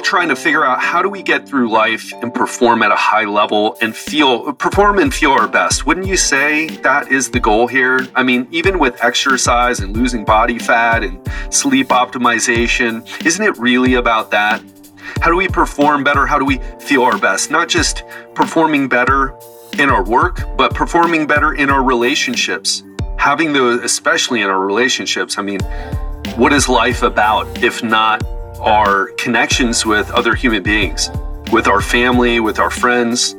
trying to figure out how do we get through life and perform at a high level and perform and feel our best. Wouldn't you say that is the goal here? I mean, even with exercise and losing body fat and sleep optimization, isn't it really about that? How do we perform better? How do we feel our best? Not just performing better in our work, but performing better in our relationships. Having those, especially in our relationships. I mean, what is life about if not our connections with other human beings, with our family, with our friends?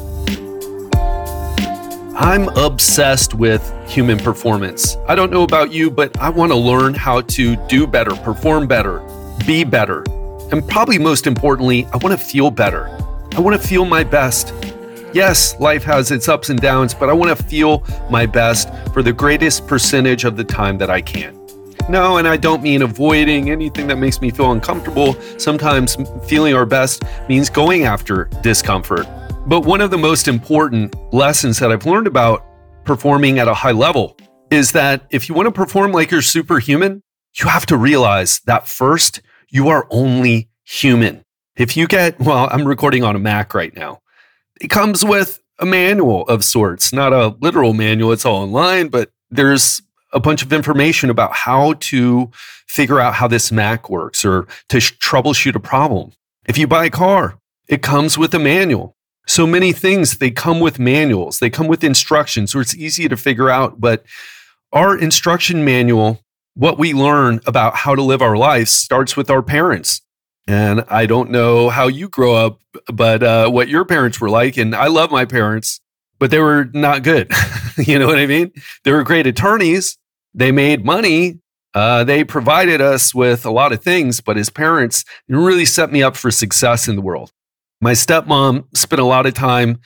I'm obsessed with human performance. I don't know about you, but I want to learn how to do better, perform better, be better. And probably most importantly, I want to feel better. I want to feel my best. Yes, life has its ups and downs, but I want to feel my best for the greatest percentage of the time that I can. No, and I don't mean avoiding anything that makes me feel uncomfortable. Sometimes feeling our best means going after discomfort. But one of the most important lessons that I've learned about performing at a high level is that if you want to perform like you're superhuman, you have to realize that first, you are only human. If you I'm recording on a Mac right now. It comes with a manual of sorts, not a literal manual. It's all online, but there's a bunch of information about how to figure out how this Mac works or to troubleshoot a problem. If you buy a car, it comes with a manual. So many things, they come with manuals. They come with instructions, so it's easy to figure out. But our instruction manual, what we learn about how to live our lives, starts with our parents. And I don't know how you grow up, but what your parents were like. And I love my parents, but they were not good. You know what I mean? They were great attorneys. They made money. They provided us with a lot of things, but as parents, it really set me up for success in the world. My stepmom spent a lot of time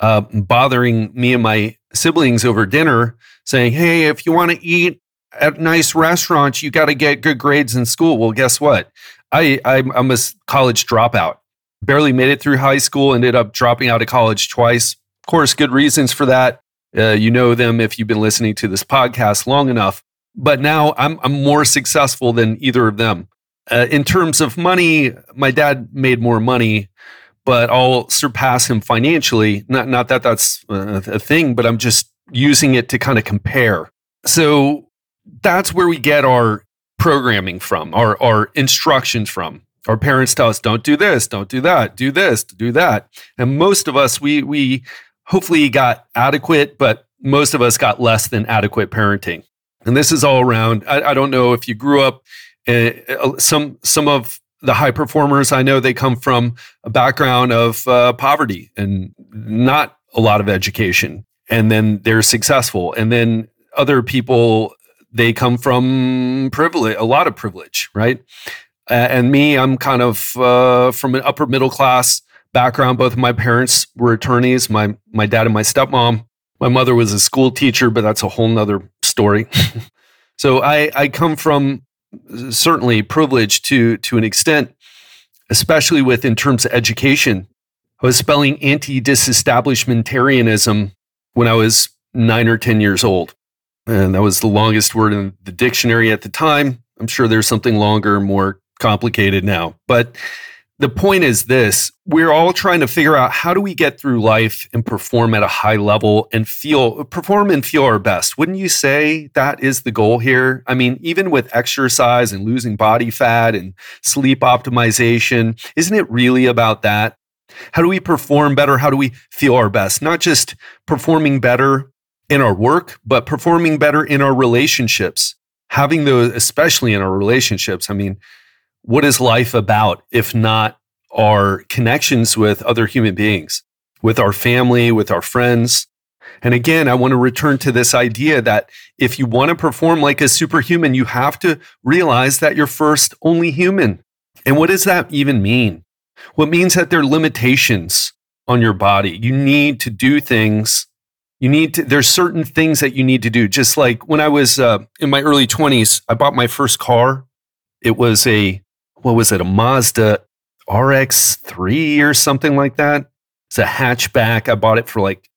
bothering me and my siblings over dinner, saying, hey, if you want to eat at nice restaurants, you got to get good grades in school. Well, guess what? I'm a college dropout. Barely made it through high school, ended up dropping out of college twice. Of course, good reasons for that. You know them if you've been listening to this podcast long enough. But now I'm more successful than either of them. In terms of money, my dad made more money, but I'll surpass him financially. Not that that's a thing, but I'm just using it to kind of compare. So that's where we get our programming from, our instructions from. Our parents tell us, don't do this, don't do that, do this, do that. And most of us, we hopefully got adequate, but most of us got less than adequate parenting. And this is all around. I don't know if you grew up, some of the high performers, I know they come from a background of poverty and not a lot of education. And then they're successful. And then other people, they come from privilege, a lot of privilege, right? And me, I'm kind of from an upper middle class background. Both of my parents were attorneys, my dad and my stepmom. My mother was a school teacher, but that's a whole nother story. So I come from certainly privilege to an extent, especially in terms of education. I was spelling anti-disestablishmentarianism when I was 9 or 10 years old. And that was the longest word in the dictionary at the time. I'm sure there's something longer, more complicated now. But the point is this: we're all trying to figure out how do we get through life and perform at a high level and perform and feel our best. Wouldn't you say that is the goal here? I mean, even with exercise and losing body fat and sleep optimization, isn't it really about that? How do we perform better? How do we feel our best? Not just performing better in our work, but performing better in our relationships. Having those, especially in our relationships. I mean, what is life about if not our connections with other human beings, with our family, with our friends? And again, I want to return to this idea that if you want to perform like a superhuman, you have to realize that you're first only human. And what does that even mean? Well, it means that there are limitations on your body. You need to do things. There's certain things that you need to do. Just like when I was in my early 20s, I bought my first car. It was a Mazda RX-3 or something like that. It's a hatchback. I bought it for like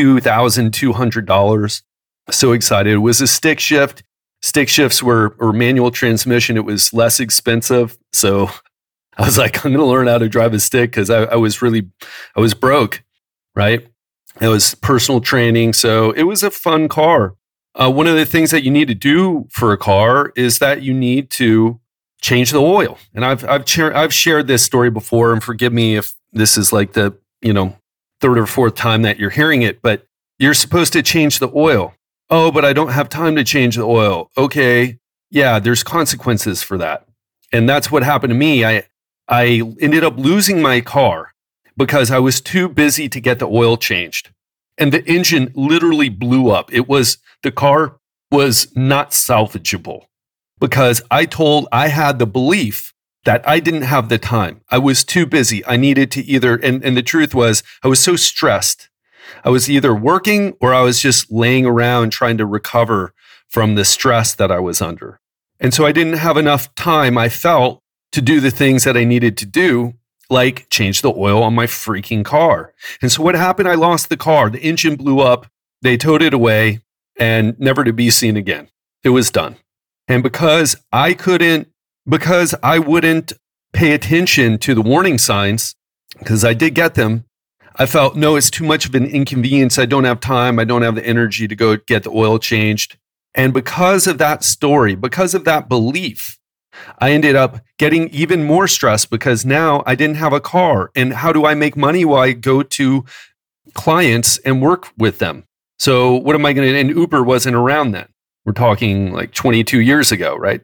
$2,200. So excited. It was a stick shift. Stick shifts were manual transmission. It was less expensive. So I was like, I'm going to learn how to drive a stick because I was broke, right? It was personal training. So it was a fun car. One of the things that you need to do for a car is that you need to change the oil. And I've shared this story before, and forgive me if this is like the, third or fourth time that you're hearing it, but you're supposed to change the oil. Oh, but I don't have time to change the oil. Okay. Yeah, there's consequences for that. And that's what happened to me. I ended up losing my car because I was too busy to get the oil changed. And the engine literally blew up. The car was not salvageable because I had the belief that I didn't have the time. I was too busy. I needed to either, and the truth was, I was so stressed. I was either working or I was just laying around trying to recover from the stress that I was under. And so I didn't have enough time, I felt, to do the things that I needed to do, like change the oil on my freaking car. And so what happened? I lost the car. The engine blew up. They towed it away and never to be seen again. It was done. And because I wouldn't pay attention to the warning signs, because I did get them, I felt, no, it's too much of an inconvenience. I don't have time. I don't have the energy to go get the oil changed. And because of that story, because of that belief, I ended up getting even more stressed because now I didn't have a car. And how do I make money while I go to clients and work with them? So what am I going to, and Uber wasn't around then. We're talking like 22 years ago, right?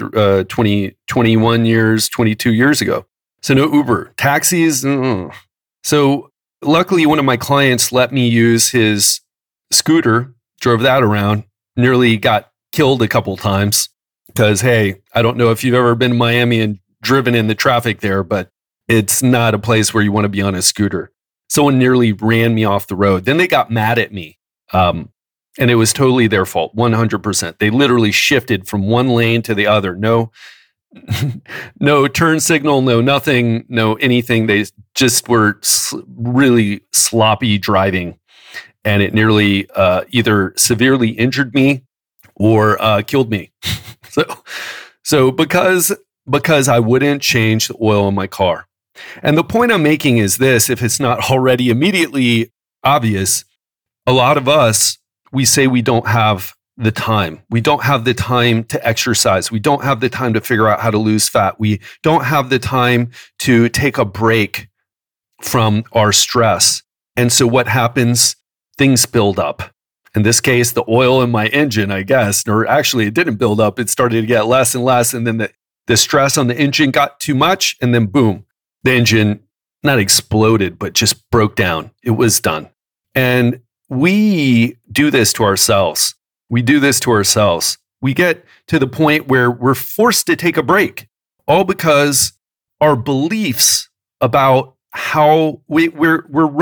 21 years, 22 years ago. So no Uber. Taxis. So luckily, one of my clients let me use his scooter, drove that around, nearly got killed a couple times because, hey, I don't know if you've ever been to Miami and driven in the traffic there, but it's not a place where you want to be on a scooter. Someone nearly ran me off the road. Then they got mad at me. And it was totally their fault, 100%. They literally shifted from one lane to the other. No turn signal, no nothing, no anything. They just were really sloppy driving. And it nearly either severely injured me or killed me. So because I wouldn't change the oil in my car. And the point I'm making is this, if it's not already immediately obvious, a lot of us, we say we don't have the time. We don't have the time to exercise. We don't have the time to figure out how to lose fat. We don't have the time to take a break from our stress. And so what happens? Things build up. In this case, the oil in my engine, I guess, or actually it didn't build up. It started to get less and less. And then the stress on the engine got too much. And then boom, the engine not exploded, but just broke down. It was done. And we do this to ourselves. We do this to ourselves. We get to the point where we're forced to take a break, all because our beliefs about how we're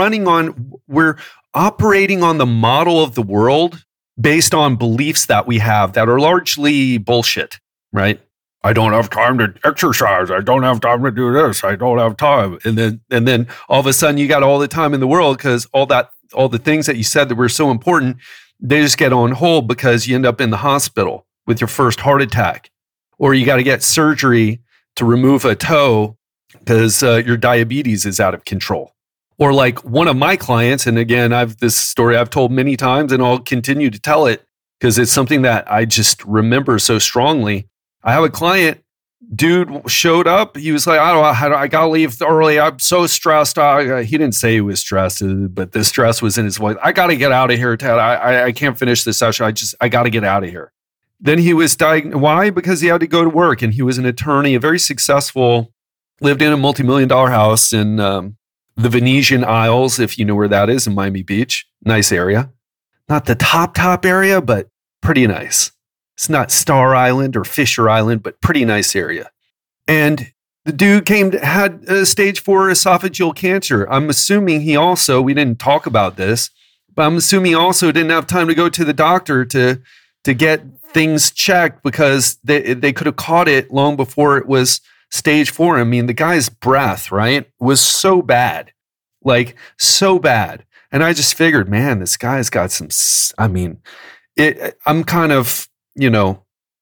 operating on the model of the world based on beliefs that we have that are largely bullshit, right? I don't have time to exercise. I don't have time to do this. I don't have time. And then all of a sudden you got all the time in the world because all the things that you said that were so important, they just get on hold because you end up in the hospital with your first heart attack, or you got to get surgery to remove a toe because your diabetes is out of control. Or like one of my clients, and again, this story I've told many times and I'll continue to tell it because it's something that I just remember so strongly. I have a client, dude showed up. He was like, I got to leave early. I'm so stressed. He didn't say he was stressed, but the stress was in his voice. I got to get out of here, Ted. I can't finish this session. I got to get out of here. Then he was diagnosed. Why? Because he had to go to work, and he was an attorney, a very successful, lived in a multi-million-dollar house in the Venetian Isles, if you know where that is, in Miami Beach. Nice area. Not the top area, but pretty nice. It's not Star Island or Fisher Island, but pretty nice area. And the dude had stage 4 esophageal cancer. I'm assuming we didn't talk about this, but I'm assuming he also didn't have time to go to the doctor to get things checked because they could have caught it long before it was stage 4. I mean, the guy's breath, right, was so bad, like so bad. And I just figured, man, this guy's got some, I'm kind of,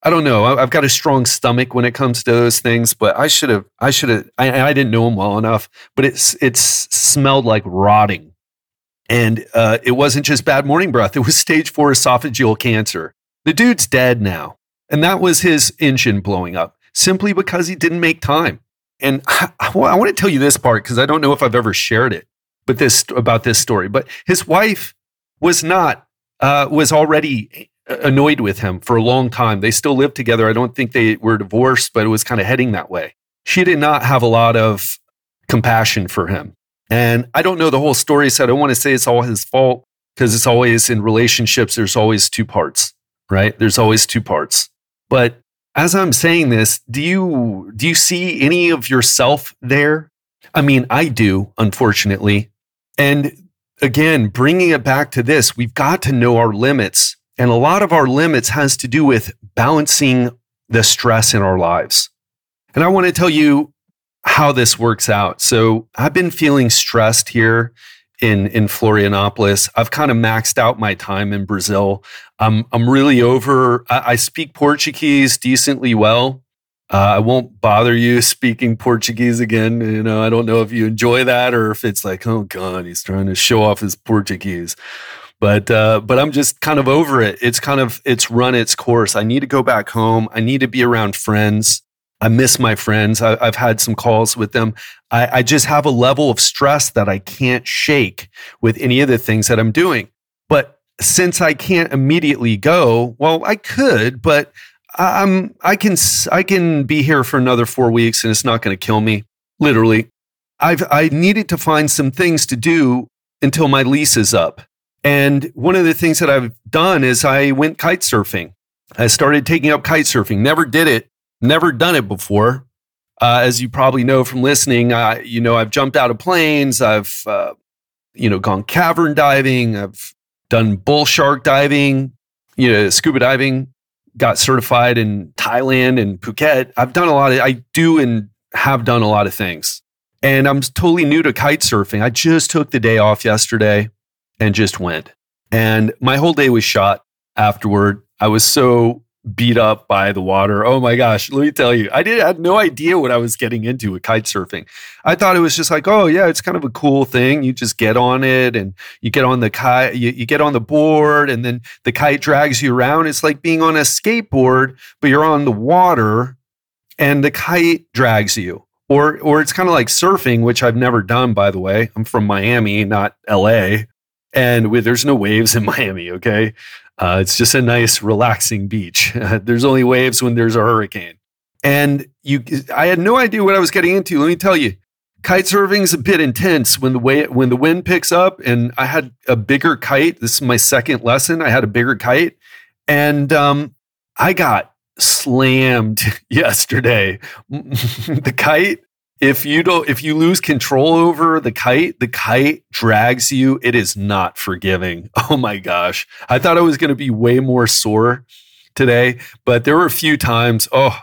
I don't know. I've got a strong stomach when it comes to those things, but I didn't know him well enough, but it's smelled like rotting. And it wasn't just bad morning breath. It was stage 4 esophageal cancer. The dude's dead now. And that was his engine blowing up simply because he didn't make time. And I want to tell you this part because I don't know if I've ever shared it, but about this story. But his wife was already annoyed with him for a long time. They still lived together. I don't think they were divorced, but it was kind of heading that way. She did not have a lot of compassion for him. And I don't know the whole story, so I don't want to say it's all his fault because it's always in relationships, there's always two parts, right? There's always two parts. But as I'm saying this, do you see any of yourself there? I mean, I do, unfortunately. And again, bringing it back to this, we've got to know our limits. And a lot of our limits has to do with balancing the stress in our lives. And I want to tell you how this works out. So I've been feeling stressed here in Florianopolis. I've kind of maxed out my time in Brazil. I'm really over. I speak Portuguese decently well. I won't bother you speaking Portuguese again. You know, I don't know if you enjoy that or if it's like, oh God, he's trying to show off his Portuguese. But I'm just kind of over it. It's run its course. I need to go back home. I need to be around friends. I miss my friends. I've had some calls with them. I just have a level of stress that I can't shake with any of the things that I'm doing. But since I can't immediately go, well, I could, but I can be here for another 4 weeks and it's not going to kill me. Literally, I needed to find some things to do until my lease is up. And one of the things that I've done is I went kite surfing. I started taking up kite surfing. Never did it. Never done it before. As you probably know from listening, I've jumped out of planes. I've, gone cavern diving. I've done bull shark diving, scuba diving, got certified in Thailand and Phuket. I do and have done a lot of things. And I'm totally new to kite surfing. I just took the day off yesterday and just went. And my whole day was shot afterward. I was so beat up by the water. Oh my gosh, let me tell you, I had no idea what I was getting into with kite surfing. I thought it was just like, oh yeah, it's kind of a cool thing. You just get on it and you get on the kite, you get on the board and then the kite drags you around. It's like being on a skateboard, but you're on the water and the kite drags you. Or it's kind of like surfing, which I've never done, by the way. I'm from Miami, not LA. And there's no waves in Miami, okay? It's just a nice, relaxing beach. There's only waves when there's a hurricane. And I had no idea what I was getting into. Let me tell you, kite surfing is a bit intense when the wind picks up. And I had a bigger kite. This is my second lesson. I had a bigger kite, and I got slammed yesterday. The kite. If you lose control over the kite drags you. It is not forgiving. Oh my gosh. I thought I was going to be way more sore today, but there were a few times. Oh,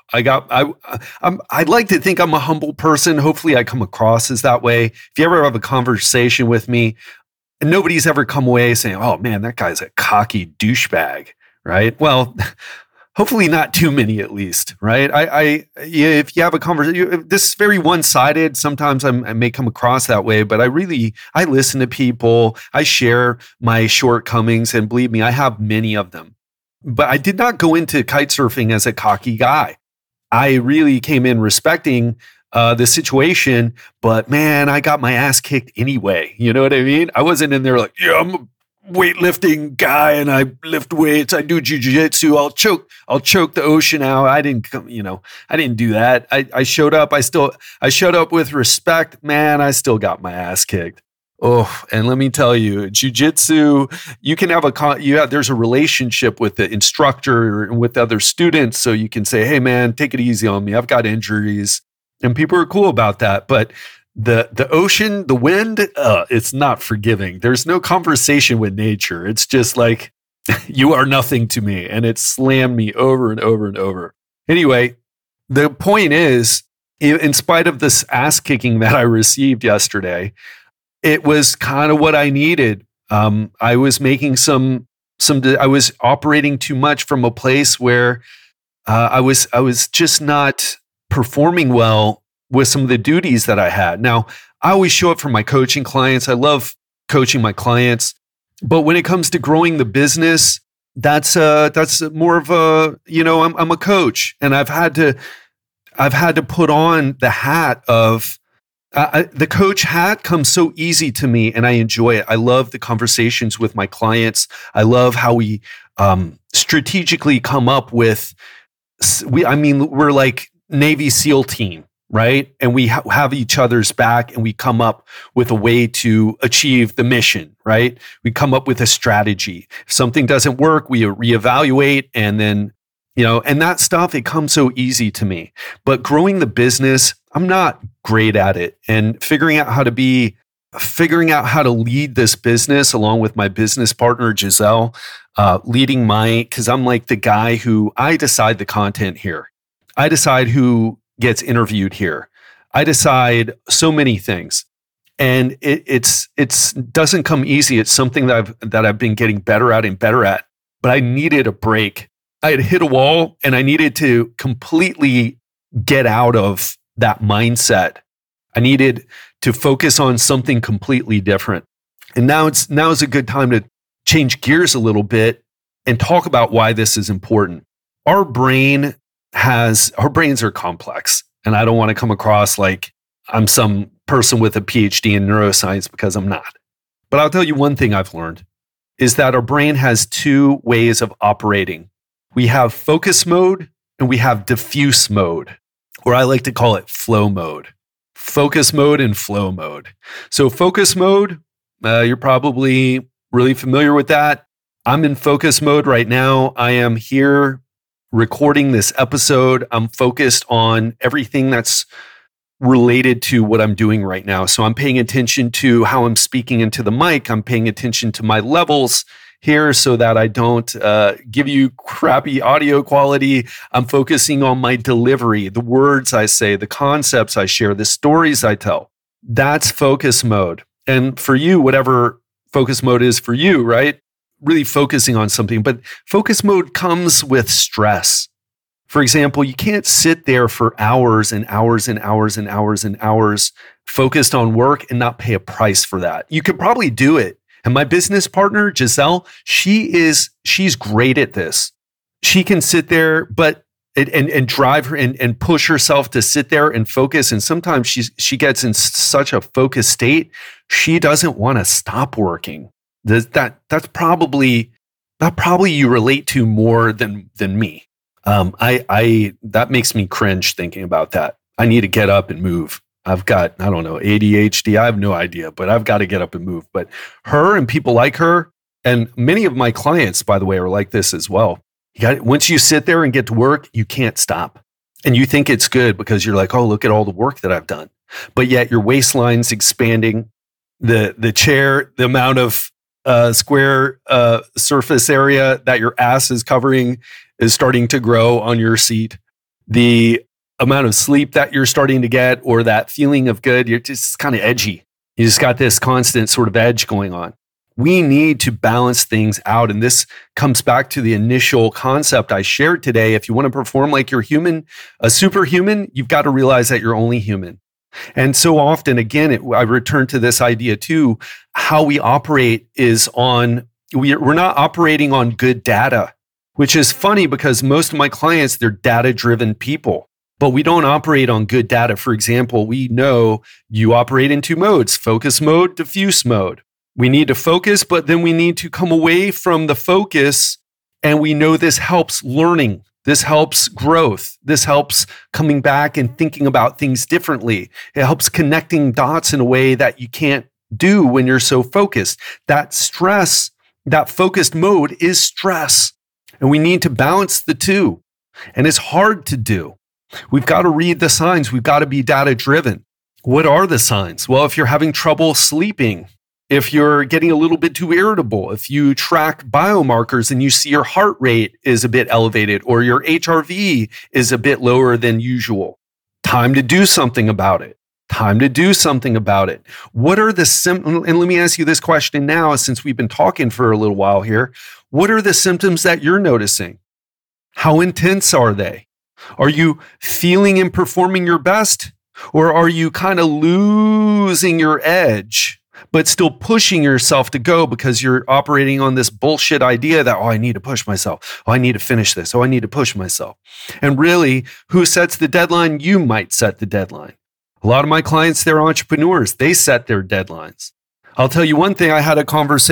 I'd like to think I'm a humble person. Hopefully I come across as that way. If you ever have a conversation with me, and nobody's ever come away saying, oh man, that guy's a cocky douchebag, right? Well, hopefully not too many, at least, right? If you have a conversation, this is very one-sided. Sometimes I may come across that way, but I listen to people. I share my shortcomings, and believe me, I have many of them. But I did not go into kite surfing as a cocky guy. I really came in respecting the situation, but man, I got my ass kicked anyway. You know what I mean? I wasn't in there like, yeah, I'm a weightlifting guy and I lift weights. I do jiu-jitsu. I'll choke the ocean out. I didn't do that. I showed up. I showed up with respect. Man, I still got my ass kicked. Oh, and let me tell you, jiu-jitsu, you can have there's a relationship with the instructor and with other students. So you can say, hey man, take it easy on me. I've got injuries, and people are cool about that. But the ocean, the wind, it's not forgiving. There's no conversation with nature. It's just like, you are nothing to me. And it slammed me over and over and over. Anyway, the point is, in spite of this ass kicking that I received yesterday, it was kind of what I needed. I was making I was operating too much from a place where I was just not performing well with some of the duties that I had. Now, I always show up for my coaching clients. I love coaching my clients, but when it comes to growing the business, that's more of a, I'm a coach, and I've had to put on the hat of the coach hat comes so easy to me, and I enjoy it. I love the conversations with my clients. I love how we strategically come up with. We're like Navy SEAL team, right? And we have each other's back, and we come up with a way to achieve the mission, right? We come up with a strategy. If something doesn't work, we reevaluate, and then, and that stuff, it comes so easy to me. But growing the business, I'm not great at it. And figuring out how to lead this business along with my business partner, Giselle, because I'm like the guy who I decide the content here. I decide who gets interviewed here. I decide so many things, and it's doesn't come easy. It's something that I've been getting better at and better at. But I needed a break. I had hit a wall, and I needed to completely get out of that mindset. I needed to focus on something completely different. And now is a good time to change gears a little bit and talk about why this is important. Our brains are complex. And I don't want to come across like I'm some person with a PhD in neuroscience, because I'm not. But I'll tell you one thing I've learned is that our brain has two ways of operating. We have focus mode and we have diffuse mode, or I like to call it flow mode. Focus mode and flow mode. So focus mode, you're probably really familiar with that. I'm in focus mode right now. I am here recording this episode. I'm focused on everything that's related to what I'm doing right now. So I'm paying attention to how I'm speaking into the mic. I'm paying attention to my levels here so that I don't give you crappy audio quality. I'm focusing on my delivery, the words I say, the concepts I share, the stories I tell. That's focus mode. And for you, whatever focus mode is for you, right? Really focusing on something. But focus mode comes with stress. For example, you can't sit there for hours and hours and hours and hours and hours focused on work and not pay a price for that. You could probably do it. And my business partner, Giselle, she's great at this. She can sit there, and drive her and push herself to sit there and focus. And sometimes she gets in such a focused state, she doesn't want to stop working. That's probably you relate to more than me. That makes me cringe thinking about that. I need to get up and move. I've got, I don't know, ADHD. I have no idea, but I've got to get up and move. But her and people like her, and many of my clients, by the way, are like this as well. Once you sit there and get to work, you can't stop. And you think it's good because you're like, oh, look at all the work that I've done. But yet your waistline's expanding. The chair, the amount of square surface area that your ass is covering is starting to grow on your seat. The amount of sleep that you're starting to get, or that feeling of good, you're just kind of edgy. You just got this constant sort of edge going on. We need to balance things out. And this comes back to the initial concept I shared today. If you want to perform like you're human, a superhuman, you've got to realize that you're only human. And so often, again, I return to this idea too, how we operate is we're not operating on good data, which is funny because most of my clients, they're data-driven people. But we don't operate on good data. For example, we know you operate in two modes, focus mode, diffuse mode. We need to focus, but then we need to come away from the focus. And we know this helps learning. This helps growth. This helps coming back and thinking about things differently. It helps connecting dots in a way that you can't do when you're so focused. That stress, that focused mode is stress. And we need to balance the two. And it's hard to do. We've got to read the signs. We've got to be data driven. What are the signs? Well, if you're having trouble sleeping, if you're getting a little bit too irritable, if you track biomarkers and you see your heart rate is a bit elevated or your HRV is a bit lower than usual, time to do something about it. Time to do something about it. What are the symptoms? And let me ask you this question now, since we've been talking for a little while here. What are the symptoms that you're noticing? How intense are they? Are you feeling and performing your best? Or are you kind of losing your edge, but still pushing yourself to go because you're operating on this bullshit idea that, oh, I need to push myself. Oh, I need to finish this. Oh, I need to push myself. And really, who sets the deadline? You might set the deadline. A lot of my clients, they're entrepreneurs. They set their deadlines. I'll tell you one thing. I had a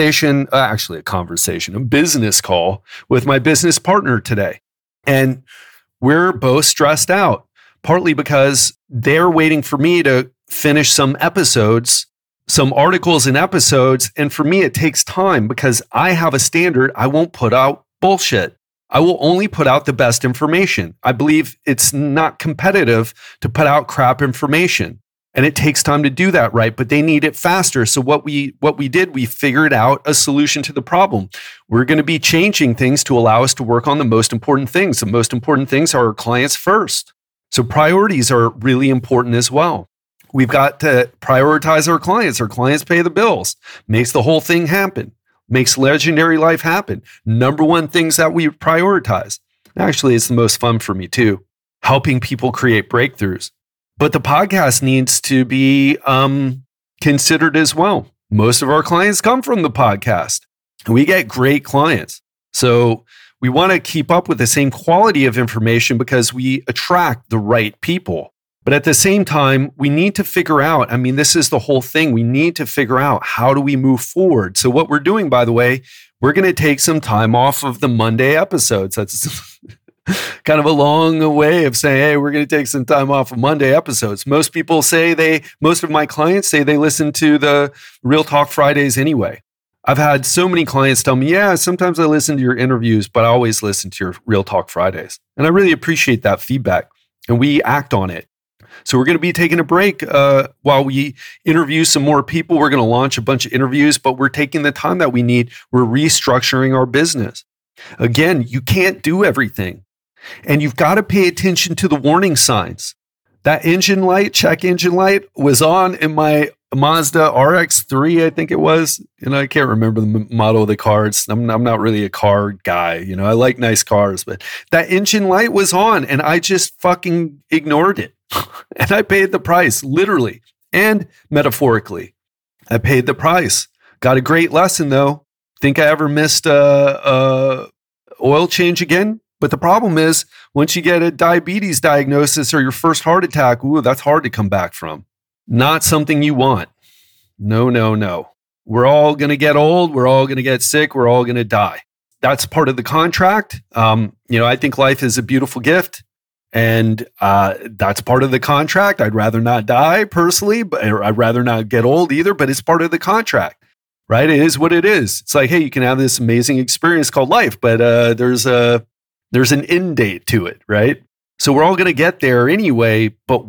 business call with my business partner today. And we're both stressed out, partly because they're waiting for me to finish some episodes, some articles and episodes. And for me, it takes time because I have a standard. I won't put out bullshit. I will only put out the best information. I believe it's not competitive to put out crap information. And it takes time to do that, right? But they need it faster. So what we did, we figured out a solution to the problem. We're going to be changing things to allow us to work on the most important things. The most important things are our clients first. So priorities are really important as well. We've got to prioritize our clients. Our clients pay the bills, makes the whole thing happen, makes Legendary Life happen. Number one things that we prioritize. Actually, it's the most fun for me too, helping people create breakthroughs. But the podcast needs to be considered as well. Most of our clients come from the podcast. We get great clients. So we want to keep up with the same quality of information because we attract the right people. But at the same time, we need to figure out, this is the whole thing. We need to figure out how do we move forward. So what we're doing, by the way, we're going to take some time off of the Monday episodes. That's kind of a long way of saying, hey, we're going to take some time off of Monday episodes. Most of my clients say they listen to the Real Talk Fridays anyway. I've had so many clients tell me, yeah, sometimes I listen to your interviews, but I always listen to your Real Talk Fridays. And I really appreciate that feedback. And we act on it. So we're going to be taking a break while we interview some more people. We're going to launch a bunch of interviews, but we're taking the time that we need. We're restructuring our business. Again, you can't do everything. And you've got to pay attention to the warning signs. That check engine light was on in my Mazda RX-3, I think it was. I can't remember the model of the car. I'm not really a car guy. I like nice cars, but that engine light was on and I just fucking ignored it. And I paid the price, literally and metaphorically. I paid the price. Got a great lesson though. Think I ever missed a oil change again? But the problem is, once you get a diabetes diagnosis or your first heart attack, that's hard to come back from. Not something you want. No. We're all going to get old. We're all going to get sick. We're all going to die. That's part of the contract. I think life is a beautiful gift. And that's part of the contract. I'd rather not die personally, but I'd rather not get old either, but it's part of the contract, right? It is what it is. It's like, hey, you can have this amazing experience called life, but there's an end date to it, right? So we're all going to get there anyway, but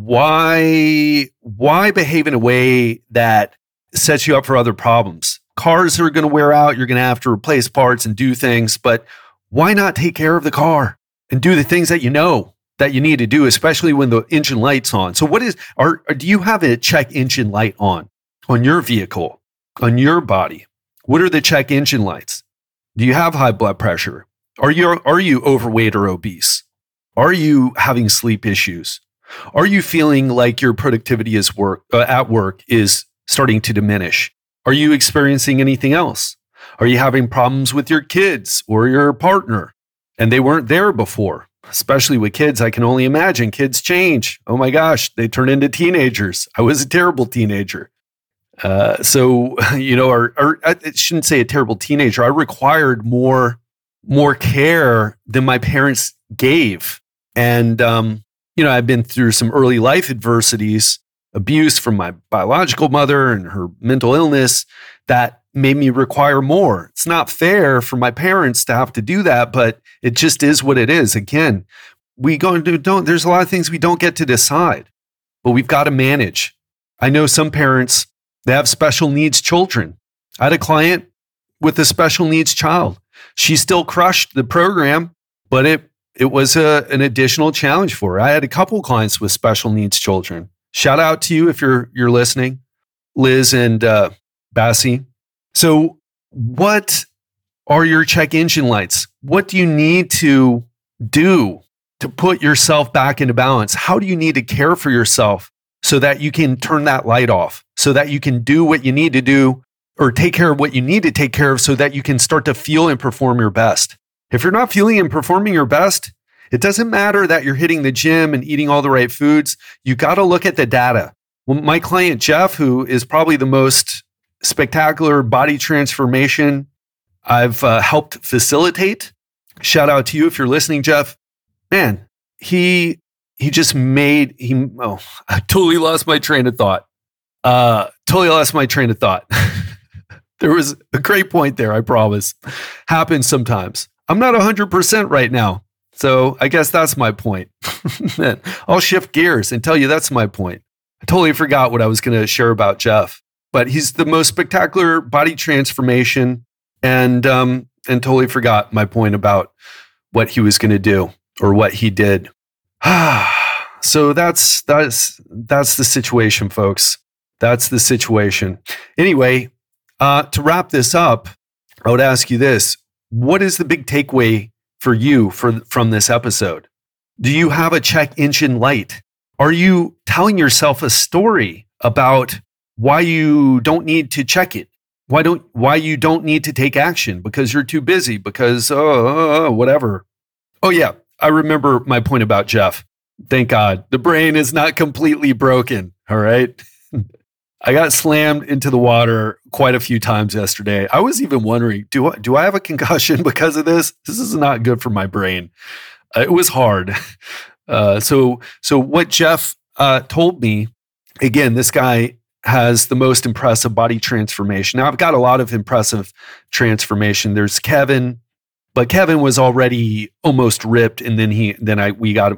why behave in a way that sets you up for other problems? Cars are going to wear out. You're going to have to replace parts and do things, but why not take care of the car and do the things that you know that you need to do, especially when the engine light's on? So do you have a check engine light on your vehicle, on your body? What are the check engine lights? Do you have high blood pressure? Are you overweight or obese? Are you having sleep issues? Are you feeling like your productivity at work is starting to diminish? Are you experiencing anything else? Are you having problems with your kids or your partner and they weren't there before? Especially with kids, I can only imagine. Kids change. Oh my gosh, they turn into teenagers. I was a terrible teenager. I shouldn't say a terrible teenager. I required more care than my parents gave. And, I've been through some early life adversities, abuse from my biological mother and her mental illness that made me require more. It's not fair for my parents to have to do that, but it just is what it is. Again, there's a lot of things we don't get to decide, but we've got to manage. I know some parents, they have special needs children. I had a client with a special needs child. She still crushed the program, but it was an additional challenge for her. I had a couple clients with special needs children. Shout out to you if you're listening, Liz and Bassie. So what are your check engine lights? What do you need to do to put yourself back into balance? How do you need to care for yourself so that you can turn that light off, so that you can do what you need to do or take care of what you need to take care of so that you can start to feel and perform your best? If you're not feeling and performing your best, it doesn't matter that you're hitting the gym and eating all the right foods. You got to look at the data. Well, my client, Jeff, who is probably the most spectacular body transformation I've helped facilitate. Shout out to you if you're listening, Jeff. Man, I totally lost my train of thought. There was a great point there, I promise. Happens sometimes. I'm not 100% right now. So I guess that's my point. I'll shift gears and tell you that's my point. I totally forgot what I was going to share about Jeff, but he's the most spectacular body transformation and totally forgot my point about what he was going to do or what he did. So that's the situation, folks. That's the situation. Anyway, to wrap this up, I would ask you this. What is the big takeaway for you from this episode? Do you have a check engine light? Are you telling yourself a story about why you don't need to check it? Why you don't need to take action because you're too busy, because whatever. Oh yeah, I remember my point about Jeff. Thank God. The brain is not completely broken, all right? I got slammed into the water quite a few times yesterday. I was even wondering, do I have a concussion because of this? This is not good for my brain. It was hard. So what Jeff told me, again, this guy has the most impressive body transformation. Now, I've got a lot of impressive transformation. There's Kevin, but Kevin was already almost ripped, and we got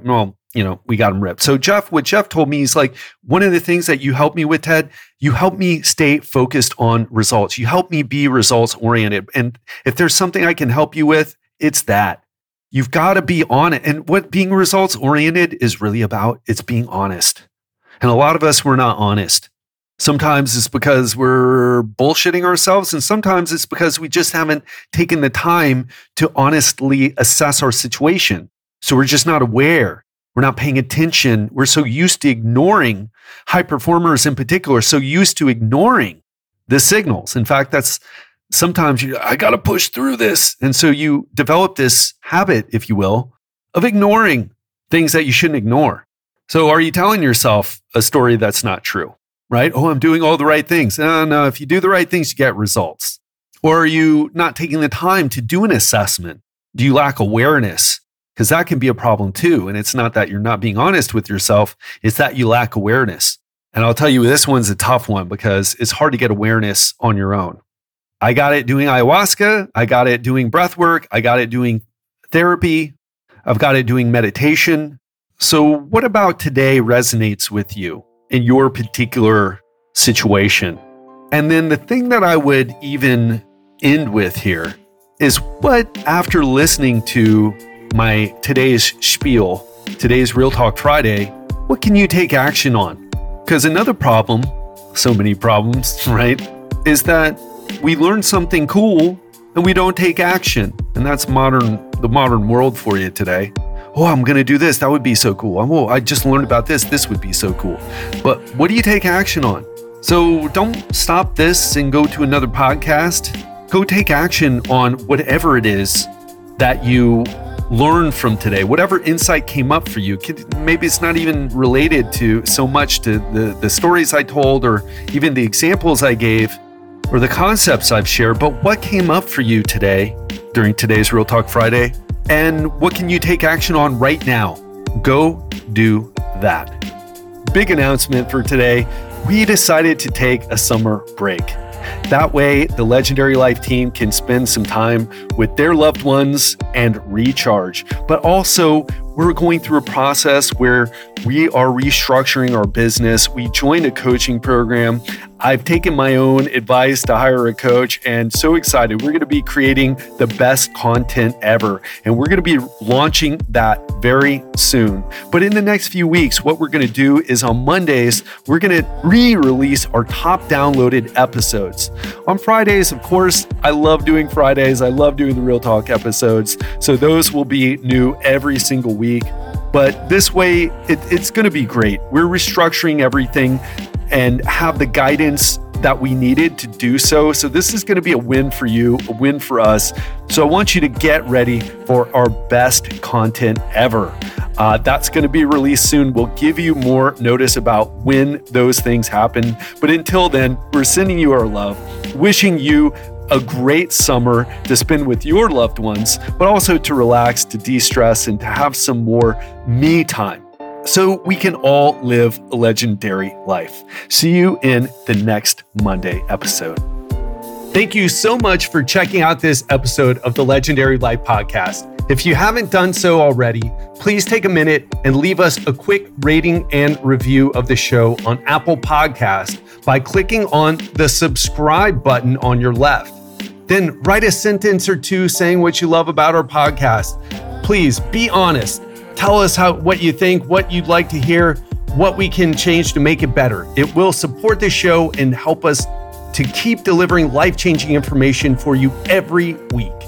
him ripped. So what Jeff told me is like, one of the things that you help me with, Ted, you help me stay focused on results. You help me be results oriented. And if there's something I can help you with, it's that. You've got to be on it. And what being results oriented is really about, it's being honest. And a lot of us, we're not honest. Sometimes it's because we're bullshitting ourselves, and sometimes it's because we just haven't taken the time to honestly assess our situation. So we're just not aware. We're not paying attention. We're so used to ignoring, high performers in particular, so used to ignoring the signals. In fact, that's sometimes I got to push through this. And so you develop this habit, if you will, of ignoring things that you shouldn't ignore. So are you telling yourself a story that's not true, right? Oh, I'm doing all the right things. No, if you do the right things, you get results. Or are you not taking the time to do an assessment? Do you lack awareness? Because that can be a problem too. And it's not that you're not being honest with yourself. It's that you lack awareness. And I'll tell you, this one's a tough one because it's hard to get awareness on your own. I got it doing ayahuasca. I got it doing breath work. I got it doing therapy. I've got it doing meditation. So what about today resonates with you in your particular situation? And then the thing that I would even end with here is what, after listening to my today's spiel, today's Real Talk Friday, what can you take action on? Because another problem, so many problems, right, is that we learn something cool and we don't take action. And that's the modern world for you today. Oh, I'm going to do this. That would be so cool. Oh, I just learned about this. This would be so cool. But what do you take action on? So don't stop this and go to another podcast. Go take action on whatever it is that you learn from today, whatever insight came up for you. Maybe it's not even related to so much to the stories I told or even the examples I gave or the concepts I've shared, but what came up for you today during today's Real Talk Friday? And what can you take action on right now? Go do that. Big announcement for today. We decided to take a summer break. That way, the Legendary Life team can spend some time with their loved ones and recharge. But also, we're going through a process where we are restructuring our business. We joined a coaching program. I've taken my own advice to hire a coach and so excited. We're going to be creating the best content ever. And we're going to be launching that very soon. But in the next few weeks, what we're going to do is on Mondays, we're going to re-release our top downloaded episodes. On Fridays, of course, I love doing Fridays. I love doing the Real Talk episodes. So those will be new every single week. But this way, it's going to be great. We're restructuring everything and have the guidance that we needed to do so. So this is going to be a win for you, a win for us. So I want you to get ready for our best content ever. That's going to be released soon. We'll give you more notice about when those things happen. But until then, we're sending you our love, wishing you a great summer to spend with your loved ones, but also to relax, to de-stress, and to have some more me time, so we can all live a legendary life. See you in the next Monday episode. Thank you so much for checking out this episode of the Legendary Life Podcast. If you haven't done so already, please take a minute and leave us a quick rating and review of the show on Apple Podcasts by clicking on the subscribe button on your left. Then write a sentence or two saying what you love about our podcast. Please be honest. Tell us what you think, what you'd like to hear, what we can change to make it better. It will support the show and help us to keep delivering life-changing information for you every week.